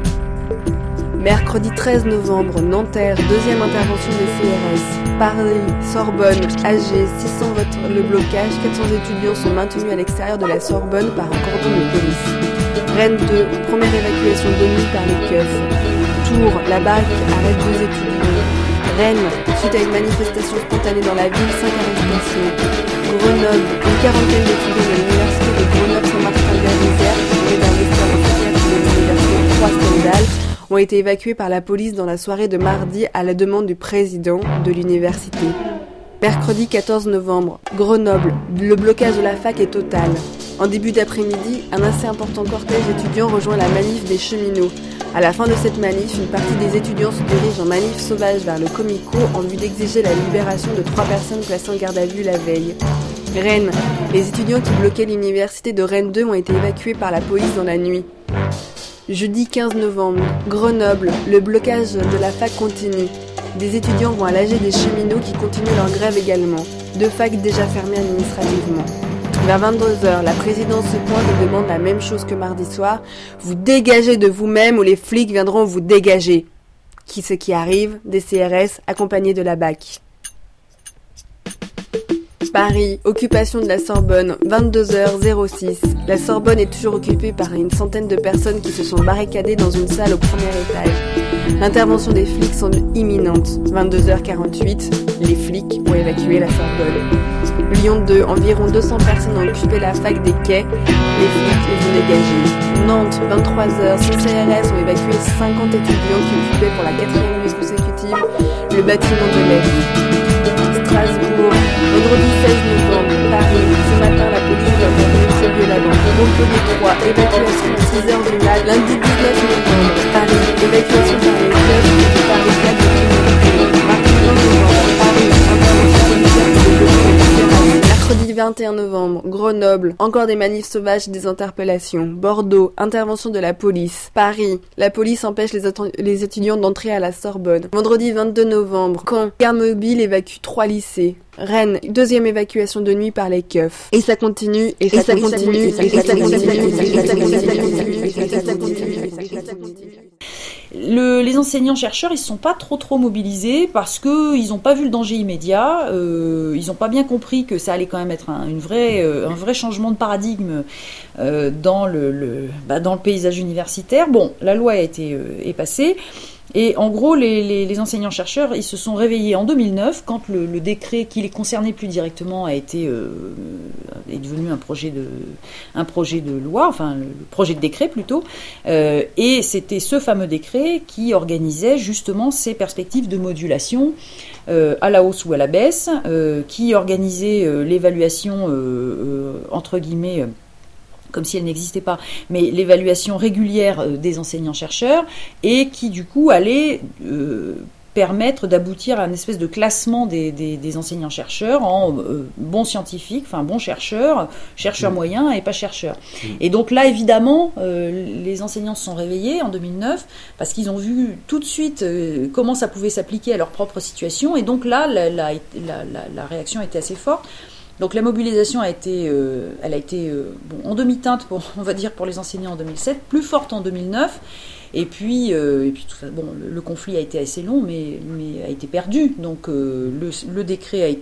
[SPEAKER 2] Mercredi 13 novembre, Nanterre, deuxième intervention des CRS. Paris, Sorbonne, AG, 600 votent le blocage, 400 étudiants sont maintenus à l'extérieur de la Sorbonne par un cordon de police. Rennes 2, première évacuation de nuit par les keufs. Tours, la BAC arrête 2 étudiants. Rennes, suite à une manifestation spontanée dans la ville, 5 arrestations. Grenoble, une quarantaine d'étudiants de l'université de Grenoble-Saint-Martin-de-la-Isère, tournés d'investir en psychiatrie de l'université 3 scandales, ont été évacués par la police dans la soirée de mardi à la demande du président de l'université. Mercredi 14 novembre, Grenoble, le blocage de la fac est total. En début d'après-midi, un assez important cortège étudiant rejoint la manif des cheminots. À la fin de cette manif, une partie des étudiants se dirige en manif sauvage vers le Comico en vue d'exiger la libération de 3 personnes placées en garde à vue la veille. Rennes, les étudiants qui bloquaient l'université de Rennes 2 ont été évacués par la police dans la nuit. Jeudi 15 novembre, Grenoble, le blocage de la fac continue. Des étudiants vont à l'AG des cheminots qui continuent leur grève également. 2 facs déjà fermées administrativement. Vers 22h, la présidence se pointe et demande la même chose que mardi soir. Vous dégagez de vous-même ou les flics viendront vous dégager. Qui c'est qui arrive? Des CRS accompagnés de la BAC. Paris, occupation de la Sorbonne, 22h06. La Sorbonne est toujours occupée par une centaine de personnes qui se sont barricadées dans une salle au premier étage. L'intervention des flics semble imminente. 22h48, les flics ont évacué la Sorbonne. Lyon 2, environ 200 personnes ont occupé la fac des quais. Les flics les ont dégagés. Nantes, 23h, 6 CRS ont évacué 50 étudiants qui occupaient pour la 4e nuit consécutive le bâtiment de l'Est. Strasbourg, vendredi 16 novembre, Paris. Ce matin, la police est intervenue très violemment. Montpellier 3, évacuation à 6h du mat. Lundi 19 novembre, Paris. Évacuation par les clubs de Paris 4 de mardi 20 novembre, Paris. Intervention policière pour le bloc. Mercredi 21 novembre, Grenoble. Encore des manifs sauvages et des interpellations. Bordeaux, intervention de la police. Paris. La police empêche les étudiants d'entrer à la Sorbonne. Vendredi 22 novembre, Caen. Gare mobile évacue 3 lycées. Rennes, deuxième évacuation de nuit par les keufs. Et ça continue, et ça continue, et ça continue.
[SPEAKER 3] les enseignants-chercheurs, ils ne se sont pas trop mobilisés parce qu'ils n'ont pas vu le danger immédiat, ils n'ont pas bien compris que ça allait quand même être un vrai changement de paradigme dans le paysage universitaire. Bon, la loi est passée. Et en gros, les enseignants-chercheurs, ils se sont réveillés en 2009 quand le décret qui les concernait plus directement est devenu un projet de loi, enfin le projet de décret plutôt. Et c'était ce fameux décret qui organisait justement ces perspectives de modulation à la hausse ou à la baisse, qui organisait l'évaluation entre guillemets comme si elle n'existait pas, mais l'évaluation régulière des enseignants-chercheurs, et qui du coup allait permettre d'aboutir à une espèce de classement des enseignants-chercheurs en bons scientifiques, enfin bons chercheurs moyens et pas chercheurs. Et donc là, évidemment, les enseignants se sont réveillés en 2009, parce qu'ils ont vu tout de suite comment ça pouvait s'appliquer à leur propre situation, et donc là, la réaction était assez forte. Donc la mobilisation a été en demi-teinte, on va dire, pour les enseignants en 2007, plus forte en 2009. Et puis le conflit a été assez long, mais a été perdu. Donc le décret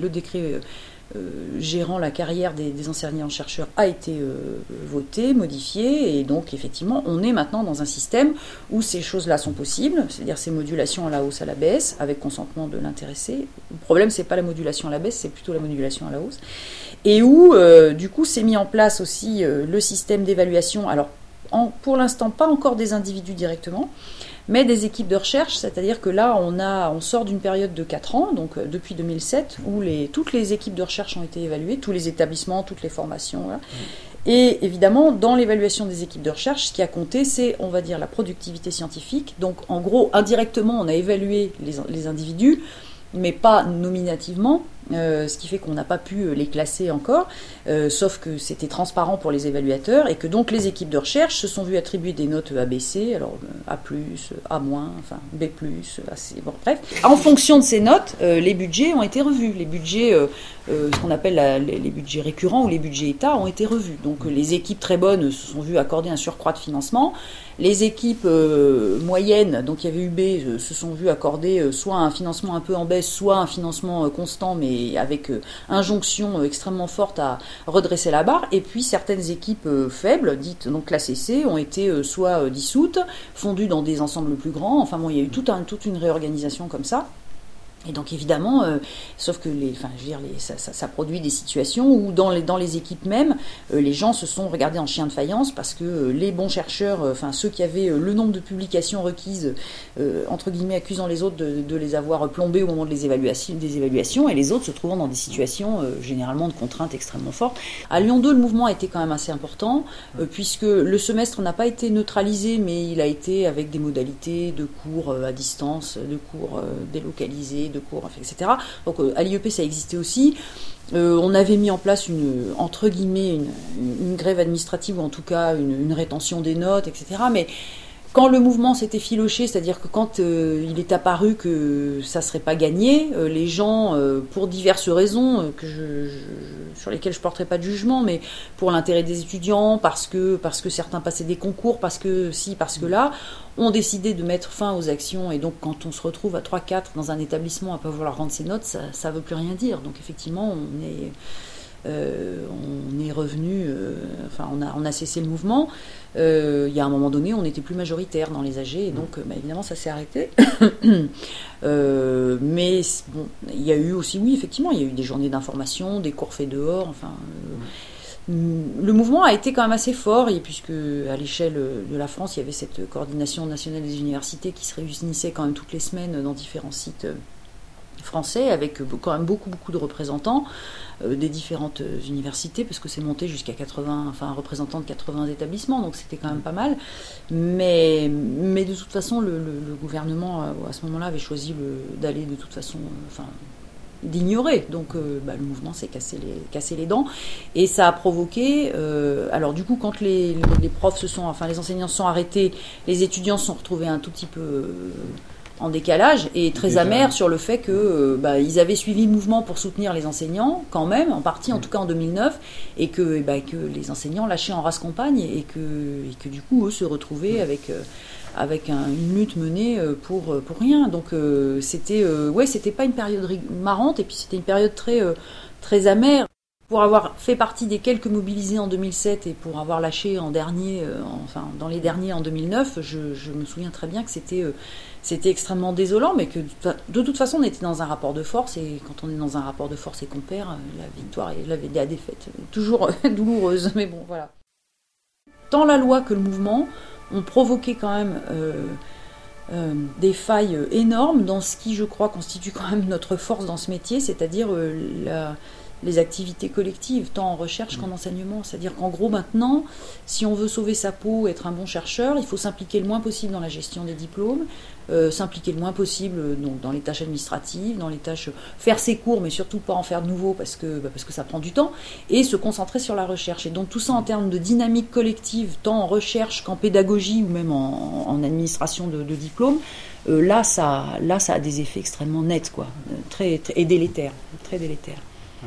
[SPEAKER 3] gérant la carrière des enseignants-chercheurs a été voté, modifié, et donc effectivement on est maintenant dans un système où ces choses-là sont possibles, c'est-à-dire ces modulations à la hausse, à la baisse, avec consentement de l'intéressé. Le problème, c'est pas la modulation à la baisse, c'est plutôt la modulation à la hausse, et où du coup s'est mis en place aussi le système d'évaluation, alors pour l'instant pas encore des individus directement, mais des équipes de recherche, c'est-à-dire que là, on sort d'une période de 4 ans, donc depuis 2007, où toutes les équipes de recherche ont été évaluées, tous les établissements, toutes les formations. Voilà. Et évidemment, dans l'évaluation des équipes de recherche, ce qui a compté, c'est, on va dire, la productivité scientifique. Donc, en gros, indirectement, on a évalué les individus, mais pas nominativement, ce qui fait qu'on n'a pas pu les classer encore, sauf que c'était transparent pour les évaluateurs, et que donc les équipes de recherche se sont vues attribuer des notes ABC, alors A+, A-, enfin B+, AC, bon, bref. En fonction de ces notes, les budgets ont été revus. Les budgets, ce qu'on appelle les budgets récurrents ou les budgets État ont été revus. Donc les équipes très bonnes se sont vues accorder un surcroît de financement. Les équipes moyennes, donc il y avait eu B, se sont vues accorder soit un financement un peu en baisse, soit un financement constant, mais avec injonction extrêmement forte à redresser la barre. Et puis certaines équipes faibles, dites donc classées C, ont été soit dissoutes, fondues dans des ensembles plus grands. Enfin bon, il y a eu toute une réorganisation comme ça. Et donc évidemment, sauf que ça produit des situations où dans les équipes même, les gens se sont regardés en chien de faïence, parce que les bons chercheurs, ceux qui avaient le nombre de publications requises, entre guillemets, accusant les autres de les avoir plombés au moment des évaluations, et les autres se trouvant dans des situations généralement de contraintes extrêmement fortes. À Lyon 2, le mouvement a été quand même assez important, puisque le semestre n'a pas été neutralisé, mais il a été avec des modalités de cours à distance, de cours délocalisés, de cours, etc. Donc à l'IEP, ça existait aussi. On avait mis en place entre guillemets une grève administrative, ou en tout cas une rétention des notes, etc. Mais quand le mouvement s'était filoché, c'est-à-dire que quand il est apparu que ça ne serait pas gagné, les gens, pour diverses raisons, sur lesquelles je ne porterai pas de jugement, mais pour l'intérêt des étudiants, parce que certains passaient des concours, parce que là, ont décidé de mettre fin aux actions. Et donc quand on se retrouve à 3-4 dans un établissement à ne pas vouloir rendre ses notes, ça ne veut plus rien dire. Donc effectivement, on est revenu, on a cessé le mouvement. Il y a un moment donné, on n'était plus majoritaire dans les AG, et donc évidemment ça s'est arrêté. Mais bon, il y a eu aussi, oui, effectivement, il y a eu des journées d'information, des cours faits dehors, le mouvement a été quand même assez fort, et puisque à l'échelle de la France, il y avait cette coordination nationale des universités qui se réunissait quand même toutes les semaines dans différents sites français, avec quand même beaucoup de représentants des différentes universités, parce que c'est monté jusqu'à 80, un représentant de 80 établissements, donc c'était quand même pas mal. Mais de toute façon, le gouvernement à ce moment-là avait choisi d'aller de toute façon, d'ignorer. Donc le mouvement s'est cassé les dents, et ça a provoqué, alors du coup, quand les profs les enseignants se sont arrêtés, les étudiants se sont retrouvés un tout petit peu en décalage et très
[SPEAKER 4] Déjà.
[SPEAKER 3] amer sur le fait que ils avaient suivi le mouvement pour soutenir les enseignants, quand même, en partie, en tout cas en 2009, et que les enseignants lâchaient en race campagne et que du coup, eux se retrouvaient avec une lutte menée pour rien. Donc c'était pas une période marrante, et puis c'était une période très amère. Pour avoir fait partie des quelques mobilisés en 2007 et pour avoir lâché dans les derniers en 2009, je me souviens très bien que c'était extrêmement désolant, mais que de toute façon on était dans un rapport de force, et quand on est dans un rapport de force et qu'on perd, la victoire et la défaite, toujours douloureuse, mais bon, voilà. Tant la loi que le mouvement ont provoqué quand même des failles énormes dans ce qui, je crois, constitue quand même notre force dans ce métier, c'est-à-dire les activités collectives, tant en recherche qu'en enseignement. C'est-à-dire qu'en gros, maintenant, si on veut sauver sa peau, être un bon chercheur, il faut s'impliquer le moins possible dans la gestion des diplômes, s'impliquer le moins possible donc, dans les tâches administratives, dans les tâches... faire ses cours, mais surtout pas en faire de nouveaux parce que ça prend du temps, et se concentrer sur la recherche. Et donc tout ça en termes de dynamique collective, tant en recherche qu'en pédagogie ou même en administration de diplômes, là, ça a des effets extrêmement nets, quoi, et délétères, très délétères.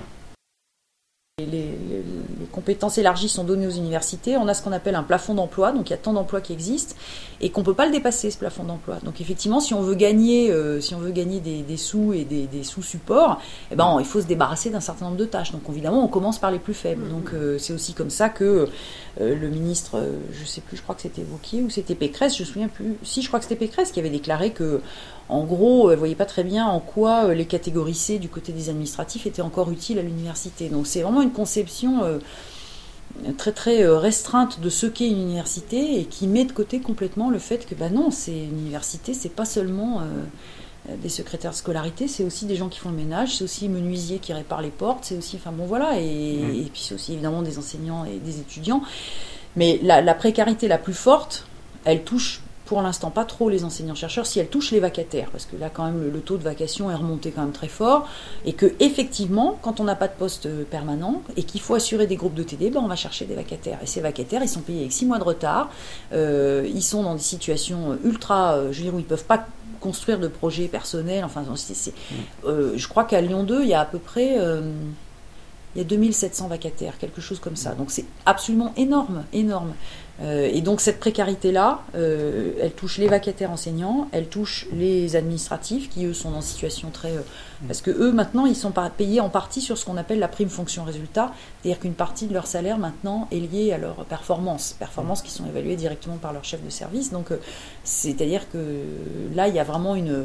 [SPEAKER 3] Les compétences élargies sont données aux universités. On a ce qu'on appelle un plafond d'emploi, donc il y a tant d'emplois qui existent et qu'on ne peut pas le dépasser, ce plafond d'emploi. Donc effectivement, si on veut gagner des sous et des sous-supports, il faut se débarrasser d'un certain nombre de tâches. Donc évidemment, on commence par les plus faibles. Donc c'est aussi comme ça que le ministre, je ne sais plus, je crois que c'était Wauquiez ou c'était Pécresse, je ne me souviens plus. Si, je crois que c'était Pécresse qui avait déclaré que en gros, elle ne voyait pas très bien en quoi les catégories C du côté des administratifs étaient encore utiles à l'université. Donc c'est vraiment une conception très très restreinte de ce qu'est une université et qui met de côté complètement le fait que non, c'est une université, c'est pas seulement des secrétaires de scolarité, c'est aussi des gens qui font le ménage, c'est aussi les menuisiers qui réparent les portes, c'est aussi, et puis c'est aussi évidemment des enseignants et des étudiants. Mais la précarité la plus forte, elle touche pour l'instant pas trop les enseignants-chercheurs, si elle touche les vacataires, parce que là quand même le taux de vacation est remonté quand même très fort, et que effectivement, quand on n'a pas de poste permanent et qu'il faut assurer des groupes de TD, on va chercher des vacataires. Et ces vacataires, ils sont payés avec 6 mois de retard, ils sont dans des situations ultra, où ils ne peuvent pas construire de projets personnels, je crois qu'à Lyon 2, il y a à peu près... il y a 2700 vacataires, quelque chose comme ça. Donc c'est absolument énorme. Et donc cette précarité-là, elle touche les vacataires enseignants, elle touche les administratifs qui, eux, sont dans une situation très... parce que eux, maintenant, ils sont payés en partie sur ce qu'on appelle la prime fonction résultat, c'est-à-dire qu'une partie de leur salaire, maintenant, est liée à leurs performances qui sont évaluées directement par leur chef de service. Donc c'est-à-dire que là, il y a vraiment une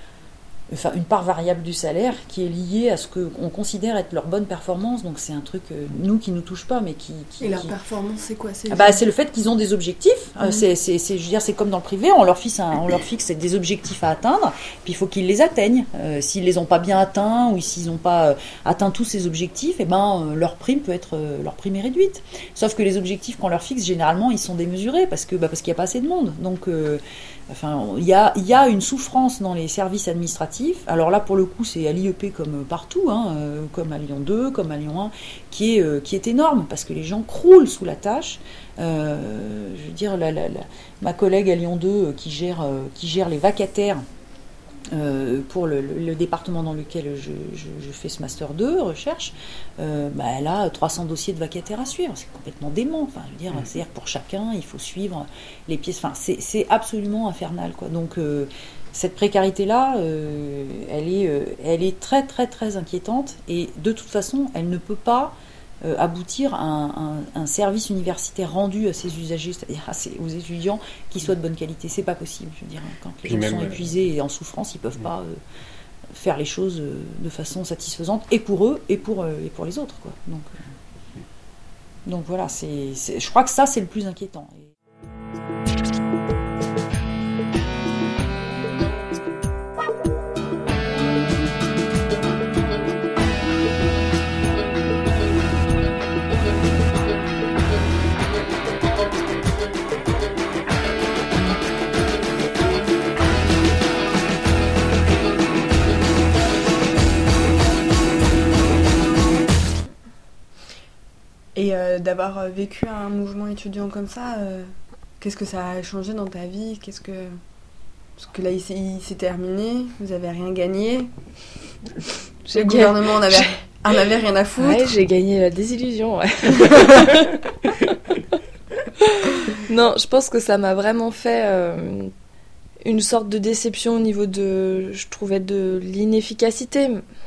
[SPEAKER 3] part variable du salaire qui est liée à ce qu'on considère être leur bonne performance. Donc c'est un truc, nous, qui ne nous touche pas, mais qui...
[SPEAKER 6] Et leur performance, c'est quoi?
[SPEAKER 3] C'est le fait qu'ils ont des objectifs. C'est comme dans le privé, on leur fixe des objectifs à atteindre, puis il faut qu'ils les atteignent. S'ils les ont pas bien atteints, ou s'ils n'ont pas atteint tous ces objectifs, leur prime est réduite. Sauf que les objectifs qu'on leur fixe, généralement, ils sont démesurés, parce qu'il n'y a pas assez de monde. Donc... il y a une souffrance dans les services administratifs. Alors là, pour le coup, c'est à l'IEP comme partout, comme à Lyon 2, comme à Lyon 1, qui est énorme, parce que les gens croulent sous la tâche. Je veux dire, ma collègue à Lyon 2 qui gère les vacataires pour le département dans lequel je fais ce Master 2, recherche, elle a 300 dossiers de vacataires à suivre. C'est complètement dément. C'est-à-dire pour chacun, il faut suivre les pièces. C'est absolument infernal, quoi. Donc, cette précarité-là, elle est très, très, très inquiétante. Et de toute façon, elle ne peut pas aboutir à un service universitaire rendu à ses usagers, c'est-à-dire aux étudiants, qui soit de bonne qualité. C'est pas possible, je veux dire. Quand les gens sont épuisés et en souffrance, ils peuvent pas faire les choses de façon satisfaisante, et pour eux et pour les autres, quoi. Donc voilà, je crois que ça, c'est le plus inquiétant.
[SPEAKER 6] Et d'avoir vécu un mouvement étudiant comme ça, qu'est-ce que ça a changé dans ta vie? Parce que là, il s'est terminé, vous avez rien gagné.
[SPEAKER 1] J'ai
[SPEAKER 6] Le gouvernement en avait rien à foutre.
[SPEAKER 1] Ouais, j'ai gagné la désillusion, ouais. Non, je pense que ça m'a vraiment fait une sorte de déception au niveau je trouvais, de l'inefficacité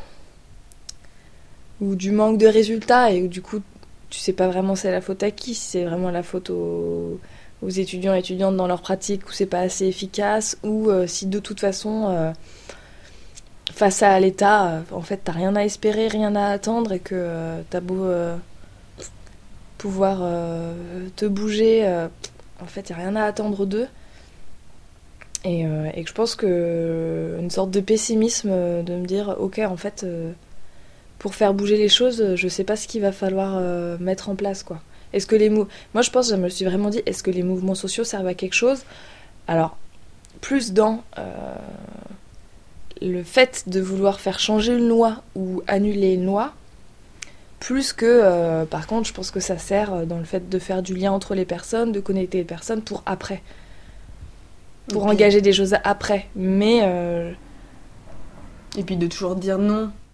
[SPEAKER 1] ou du manque de résultats, et du coup, tu sais pas vraiment c'est la faute à qui, si c'est vraiment la faute aux étudiants et étudiantes dans leur pratique, où c'est pas assez efficace, ou si de toute façon, face à l'État, en fait, t'as rien à espérer, rien à attendre, et que t'as beau pouvoir te bouger, en fait, y a rien à attendre d'eux. Et que je pense que une sorte de pessimisme, de me dire, ok, en fait, pour faire bouger les choses, je sais pas ce qu'il va falloir mettre en place, quoi. Est-ce que moi, je pense, je me suis vraiment dit, est-ce que les mouvements sociaux servent à quelque chose ? Alors, plus dans le fait de vouloir faire changer une loi ou annuler une loi, plus que, par contre, je pense que ça sert dans le fait de faire du lien entre les personnes, de connecter les personnes pour après. Pour engager des choses après. Mais...
[SPEAKER 6] Et puis de toujours dire non